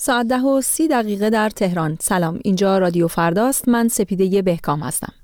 ساعت 10:30 در تهران. سلام، اینجا رادیو فرداست. من سپیده بهکام هستم.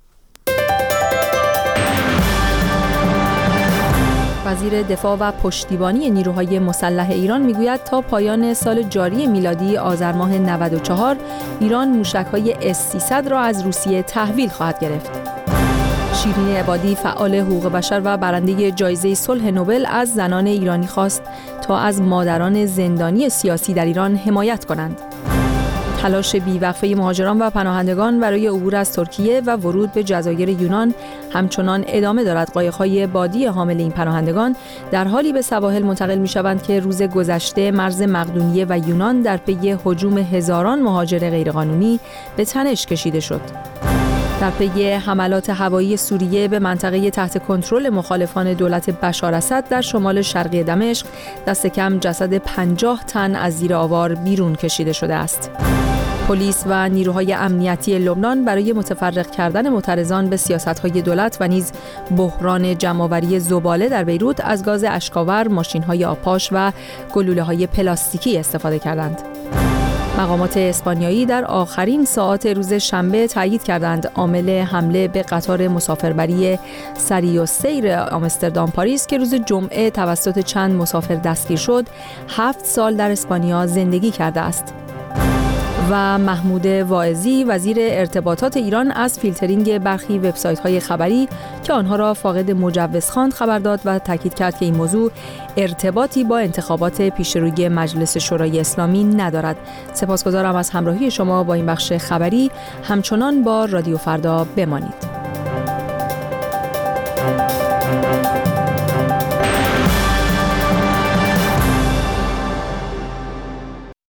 وزیر دفاع و پشتیبانی نیروهای مسلح ایران میگوید تا پایان سال جاری میلادی آذر ماه 94 ایران موشک‌های S-300 را از روسیه تحویل خواهد گرفت. شیرین عبادی فعال حقوق بشر و برنده جایزه صلح نوبل از زنان ایرانی خواست تا از مادران زندانی سیاسی در ایران حمایت کنند. تلاش بیوقفه مهاجران و پناهندگان برای عبور از ترکیه و ورود به جزایر یونان همچنان ادامه دارد. قایق‌های بادی حامل این پناهندگان در حالی به سواحل منتقل می‌شوند که روز گذشته مرز مقدونیه و یونان در پی هجوم هزاران مهاجر غیرقانونی به تنش کشیده شد. در پی حملات هوایی سوریه به منطقه تحت کنترل مخالفان دولت بشار اسد در شمال شرقی دمشق دست کم جسد 50 تن از زیر آوار بیرون کشیده شده است. پلیس و نیروهای امنیتی لبنان برای متفرق کردن معترضان به سیاست‌های دولت و نیز بحران جمع‌آوری زباله در بیروت از گاز اشک‌آور، ماشین‌های آبپاش و گلوله‌های پلاستیکی استفاده کردند. مقامات اسپانیایی در آخرین ساعات روز شنبه تایید کردند عامل حمله به قطار مسافربری سری و سیر آمستردام پاریس که روز جمعه توسط چند مسافر دستگیر شد 7 سال در اسپانیا زندگی کرده است. و محمود واعظی وزیر ارتباطات ایران از فیلترینگ برخی وبسایت‌های خبری که آنها را فاقد مجوز خواند خبر داد و تاکید کرد که این موضوع ارتباطی با انتخابات پیشروی مجلس شورای اسلامی ندارد. سپاسگزارم از همراهی شما با این بخش خبری. همچنان با رادیو فردا بمانید.